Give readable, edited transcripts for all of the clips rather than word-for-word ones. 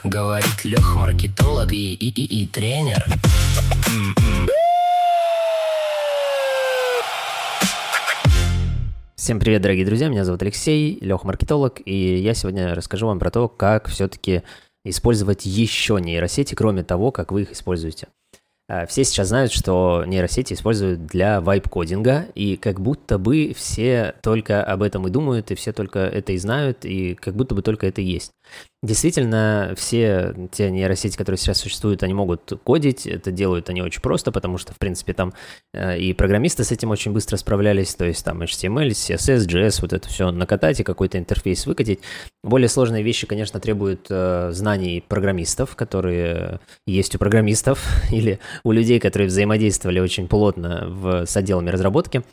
Говорит Леха, маркетолог и тренер. Всем привет, дорогие друзья, меня зовут Алексей, Леха маркетолог, и я сегодня расскажу вам про то, как все-таки использовать еще нейросети, кроме того, как вы их используете. Все сейчас знают, что нейросети используют для вайб-кодинга, и как будто бы все только об этом и думают, и все только это и знают, и как будто бы только это и есть. Действительно, все те нейросети, которые сейчас существуют, они могут кодить, это делают они очень просто, потому что, в принципе, там и программисты с этим очень быстро справлялись, то есть там HTML, CSS, JS, вот это все накатать и какой-то интерфейс выкатить. Более сложные вещи, конечно, требуют знаний программистов, которые есть у программистов, или у людей, которые взаимодействовали очень плотно с отделами разработки.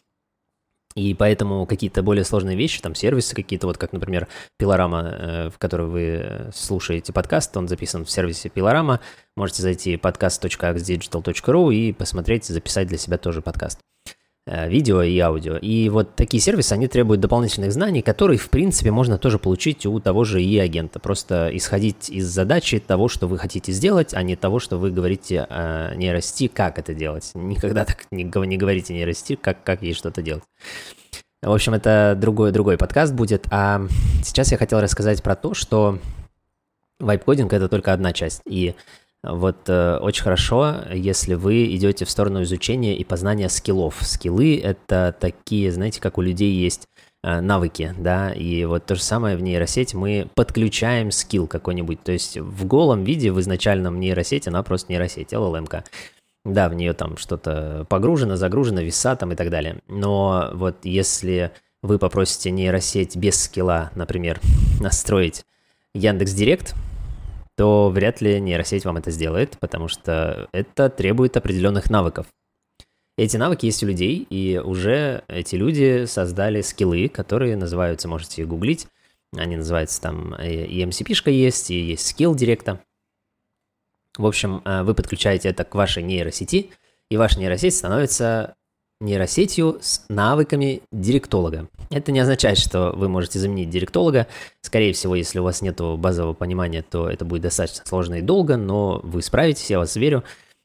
И поэтому какие-то более сложные вещи, там сервисы какие-то, вот как, например, Пилорама, в которой вы слушаете подкаст, он записан в сервисе Пилорама. Можете зайти podcast.axdigital.ru и посмотреть, записать для себя тоже подкаст. Видео и аудио. И вот такие сервисы, они требуют дополнительных знаний, которые, в принципе, можно тоже получить у того же ИИ-агента. Просто исходить из задачи того, что вы хотите сделать, а не того, что вы говорите нейросети, как это делать. Никогда так не говорите нейросети, как ей что-то делать. В общем, это другой подкаст будет. А сейчас я хотел рассказать про то, что вайб-кодинг — это только одна часть. И вот очень хорошо, если вы идете в сторону изучения и познания скиллов. Скиллы — это такие, знаете, как у людей есть навыки, да, и вот то же самое в нейросети мы подключаем скилл какой-нибудь, то есть в голом виде, в изначальном нейросети, она просто нейросеть, LLM-ка. Да, в нее там что-то погружено, загружено, веса там и так далее. Но вот если вы попросите нейросеть без скилла, например, настроить Яндекс.Директ, то вряд ли нейросеть вам это сделает, потому что это требует определенных навыков. Эти навыки есть у людей, и уже эти люди создали скиллы, которые называются, можете их гуглить, они называются там и MCP-шка есть, и есть скилл Директа. В общем, вы подключаете это к вашей нейросети, и ваша нейросеть становится нейросетью с навыками директолога. Это не означает, что вы можете заменить директолога. Скорее всего, если у вас нет базового понимания, то это будет достаточно сложно и долго, но вы справитесь, я вас верю.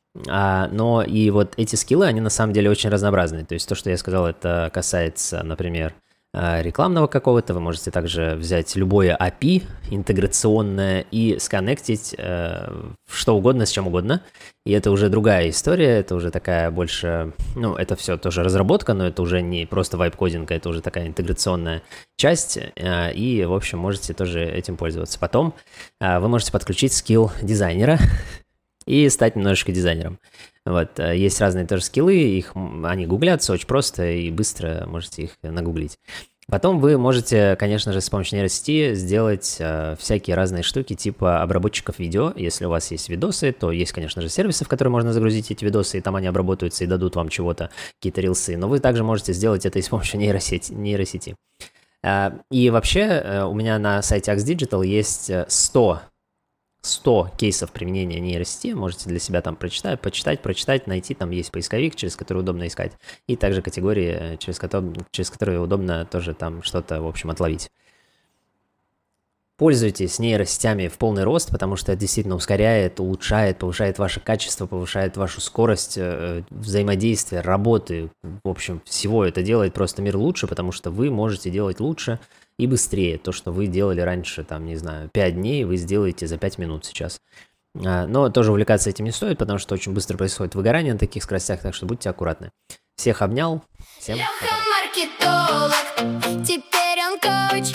Но и вот эти скиллы, они на самом деле очень разнообразные. То есть то, что я сказал, это касается, например, рекламного какого-то. Вы можете также взять любое API интеграционное и сконнектить что угодно с чем угодно. И это уже другая история, это уже такая больше, это все тоже разработка, но это уже не просто вайб-кодинг, это уже такая интеграционная часть. И, в общем, можете тоже этим пользоваться. Потом вы можете подключить скилл дизайнера и стать немножечко дизайнером. Вот, есть разные тоже скиллы, они гуглятся очень просто и быстро можете их нагуглить. Потом вы можете, конечно же, с помощью нейросети сделать всякие разные штуки типа обработчиков видео. Если у вас есть видосы, то есть, конечно же, сервисы, в которые можно загрузить эти видосы, и там они обработаются и дадут вам чего-то, какие-то рилсы. Но вы также можете сделать это и с помощью нейросети. И вообще у меня на сайте Axe Digital есть 100 кейсов применения нейросети, можете для себя там прочитать, найти, там есть поисковик, через который удобно искать, и также категории, через которые удобно тоже там что-то, в общем, отловить. Пользуйтесь нейросетями в полный рост, потому что это действительно ускоряет, улучшает, повышает ваше качество, повышает вашу скорость взаимодействия, работы, в общем, всего это делает просто мир лучше, потому что вы можете делать лучше и быстрее. То, что вы делали раньше, там, не знаю, 5 дней, вы сделаете за 5 минут сейчас. Но тоже увлекаться этим не стоит, потому что очень быстро происходит выгорание на таких скоростях, так что будьте аккуратны. Всех обнял, всем пока. Маркетолог, теперь он коуч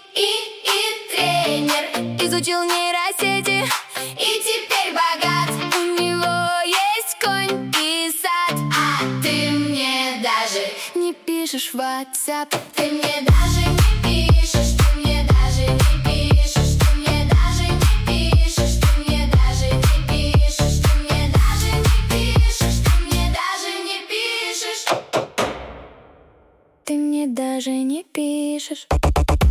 и тренер, изучил нейросети и теперь богат. У него есть конь и сад, а ты мне даже не пишешь в WhatsApp. Ты мне даже не пишешь, ты мне даже не пишешь, ты мне даже не пишешь, ты мне даже не пишешь, ты мне даже не пишешь, ты мне даже не пишешь, ты мне даже не пишешь.